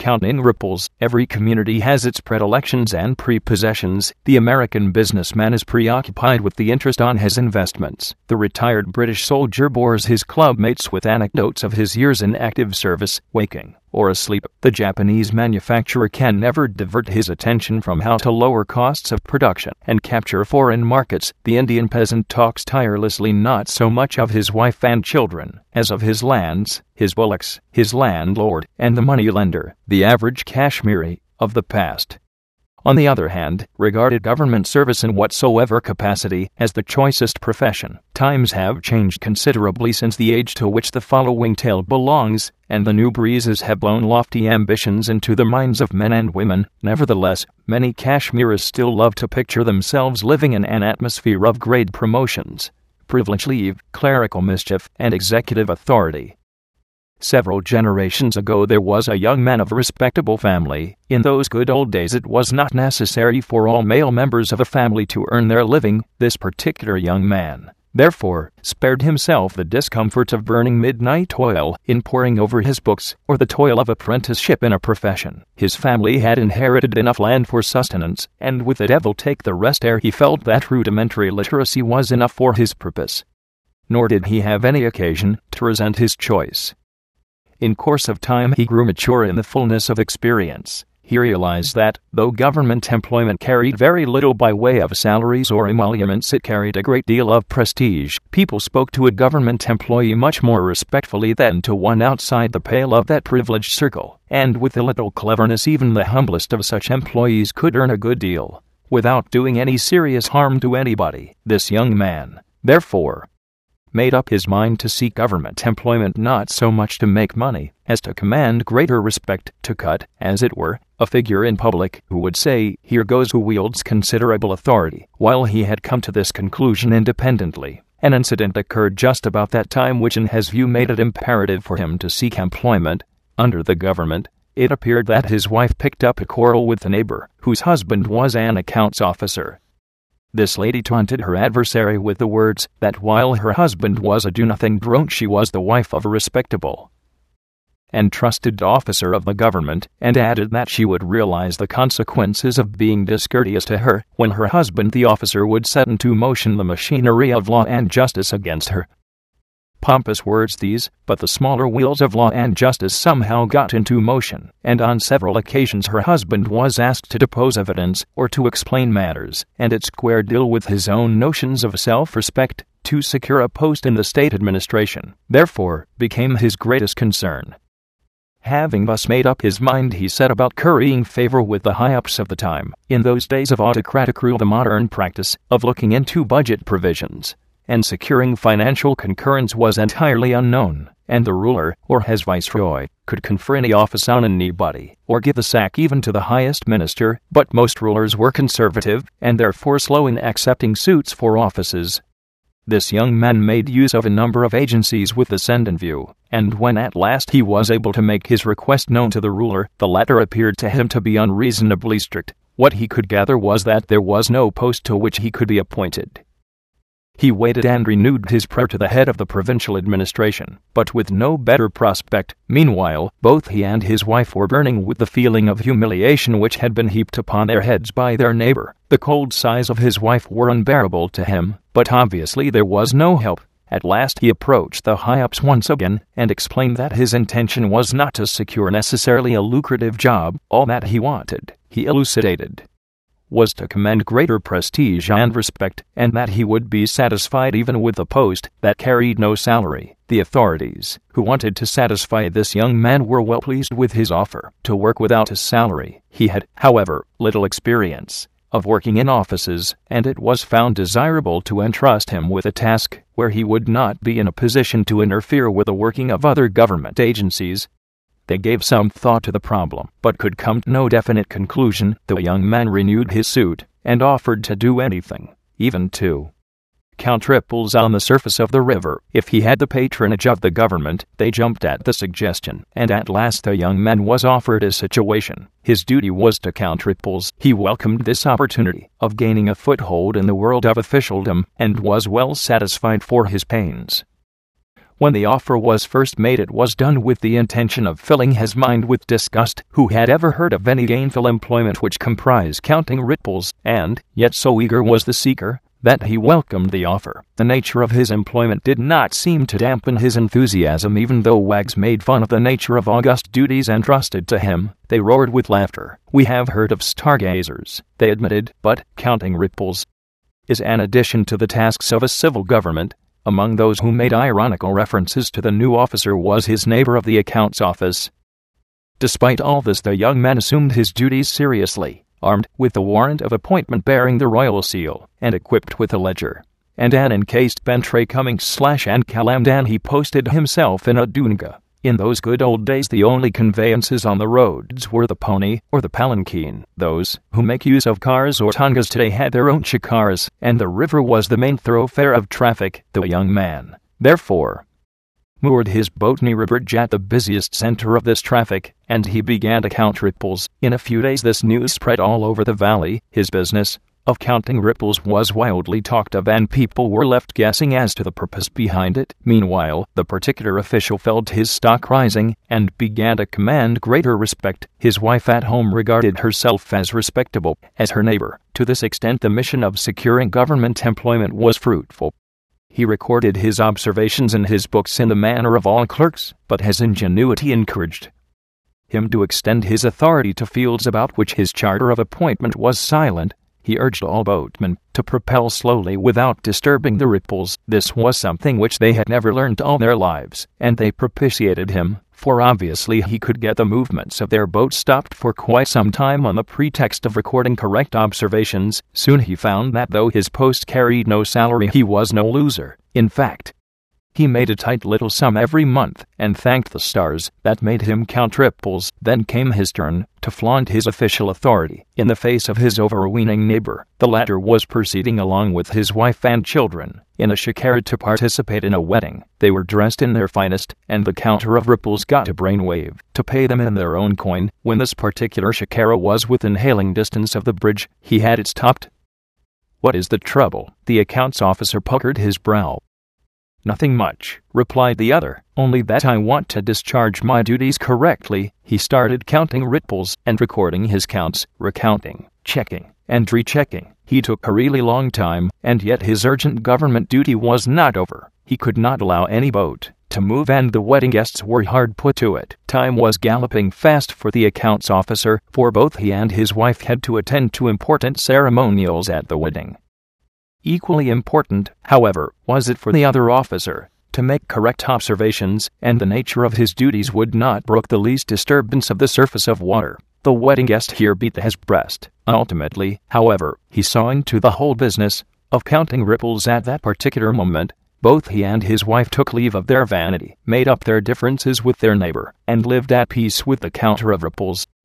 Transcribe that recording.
counting ripples. Every community has its predilections and prepossessions. The American businessman is preoccupied with the interest on his investments. The retired British soldier bores his clubmates with anecdotes of his years in active service, waking or asleep. The Japanese manufacturer can never divert his attention from how to lower costs of production and capture foreign markets. The Indian peasant talks tirelessly not so much of his wife and children as of his lands, his bullocks, his landlord, and the moneylender, the average Kashmiri of the past. On the other hand, regarded government service in whatsoever capacity as the choicest profession. Times have changed considerably since the age to which the following tale belongs, and the new breezes have blown lofty ambitions into the minds of men and women. Nevertheless, many Kashmiris still love to picture themselves living in an atmosphere of grade promotions, privilege leave, clerical mischief, and executive authority. Several generations ago there was a young man of a respectable family. In those good old days it was not necessary for all male members of a family to earn their living. This particular young man, therefore, spared himself the discomfort of burning midnight toil in poring over his books, or the toil of apprenticeship in a profession. His family had inherited enough land for sustenance, and with the devil take the rest ere he felt that rudimentary literacy was enough for his purpose. Nor did he have any occasion to resent his choice. In course of time he grew mature in the fullness of experience. He realized that, though government employment carried very little by way of salaries or emoluments, it carried a great deal of prestige. People spoke to a government employee much more respectfully than to one outside the pale of that privileged circle, and with a little cleverness even the humblest of such employees could earn a good deal, without doing any serious harm to anybody. This young man, therefore, made up his mind to seek government employment not so much to make money as to command greater respect, to cut, as it were, a figure in public who would say, "Here goes who wields considerable authority." While he had come to this conclusion independently, an incident occurred just about that time which in his view made it imperative for him to seek employment under the government. It appeared that his wife picked up a quarrel with a neighbor whose husband was an accounts officer. This lady taunted her adversary with the words that while her husband was a do-nothing drone, she was the wife of a respectable and trusted officer of the government, and added that she would realize the consequences of being discourteous to her when her husband the officer would set into motion the machinery of law and justice against her. Pompous words these, but the smaller wheels of law and justice somehow got into motion, and on several occasions her husband was asked to depose evidence or to explain matters, and it squared ill with his own notions of self-respect. To secure a post in the state administration, therefore, became his greatest concern. Having thus made up his mind, he set about currying favor with the high-ups of the time. In those days of autocratic rule, the modern practice of looking into budget provisions and securing financial concurrence was entirely unknown, and the ruler, or his viceroy, could confer any office on anybody, or give the sack even to the highest minister, but most rulers were conservative, and therefore slow in accepting suits for offices. This young man made use of a number of agencies with this end in view, and when at last he was able to make his request known to the ruler, the latter appeared to him to be unreasonably strict. What he could gather was that there was no post to which he could be appointed. He waited and renewed his prayer to the head of the provincial administration, but with no better prospect. Meanwhile, both he and his wife were burning with the feeling of humiliation which had been heaped upon their heads by their neighbor. The cold sighs of his wife were unbearable to him, but obviously there was no help. At last he approached the high-ups once again, and explained that his intention was not to secure necessarily a lucrative job. All that he wanted, he elucidated, was to command greater prestige and respect, and that he would be satisfied even with a post that carried no salary. The authorities, who wanted to satisfy this young man, were well pleased with his offer to work without a salary. He had, however, little experience of working in offices, and it was found desirable to entrust him with a task where he would not be in a position to interfere with the working of other government agencies. They gave some thought to the problem, but could come to no definite conclusion. The young man renewed his suit, and offered to do anything, even to count ripples on the surface of the river, if he had the patronage of the government. They jumped at the suggestion, and at last the young man was offered a situation. His duty was to count ripples. He welcomed this opportunity of gaining a foothold in the world of officialdom, and was well satisfied for his pains. When the offer was first made, it was done with the intention of filling his mind with disgust. Who had ever heard of any gainful employment which comprised counting ripples? And yet so eager was the seeker that he welcomed the offer. The nature of his employment did not seem to dampen his enthusiasm, even though wags made fun of the nature of august duties entrusted to him. They roared with laughter. "We have heard of stargazers," they admitted, "but counting ripples is an addition to the tasks of a civil government." Among those who made ironical references to the new officer was his neighbor of the accounts office. Despite all this, the young man assumed his duties seriously. Armed with the warrant of appointment bearing the royal seal, and equipped with a ledger and an encased pen tray /and calamdan, he posted himself in a dunga. In those good old days, the only conveyances on the roads were the pony or the palanquin. Those who make use of cars or tungas today had their own chikaras, and the river was the main thoroughfare of traffic. The young man, therefore, moored his boat near a bridge at the busiest center of this traffic, and he began to count ripples. In a few days this news spread all over the valley. His business of counting ripples was wildly talked of, and people were left guessing as to the purpose behind it. Meanwhile, the particular official felt his stock rising, and began to command greater respect. His wife at home regarded herself as respectable as her neighbor. To this extent the mission of securing government employment was fruitful. He recorded his observations in his books in the manner of all clerks, but his ingenuity encouraged him to extend his authority to fields about which his charter of appointment was silent. He urged all boatmen to propel slowly without disturbing the ripples. This was something which they had never learned all their lives, and they propitiated him, for obviously he could get the movements of their boat stopped for quite some time on the pretext of recording correct observations. Soon he found that though his post carried no salary, he was no loser. In fact, he made a tight little sum every month, and thanked the stars that made him count ripples. Then came his turn to flaunt his official authority in the face of his overweening neighbor. The latter was proceeding along with his wife and children in a shikara to participate in a wedding. They were dressed in their finest, and the counter of ripples got a brainwave to pay them in their own coin. When this particular shikara was within hailing distance of the bridge, he had it stopped. "What is the trouble?" The accounts officer puckered his brow. "Nothing much," replied the other, "only that I want to discharge my duties correctly." He started counting ripples and recording his counts, recounting, checking, and rechecking. He took a really long time, and yet his urgent government duty was not over. He could not allow any boat to move, and the wedding guests were hard put to it. Time was galloping fast for the accounts officer, for both he and his wife had to attend to important ceremonials at the wedding. Equally important, however, was it for the other officer to make correct observations, and the nature of his duties would not brook the least disturbance of the surface of water. The wedding guest here beat his breast. Ultimately, however, he saw into the whole business of counting ripples at that particular moment. Both he and his wife took leave of their vanity, made up their differences with their neighbor, and lived at peace with the counter of ripples.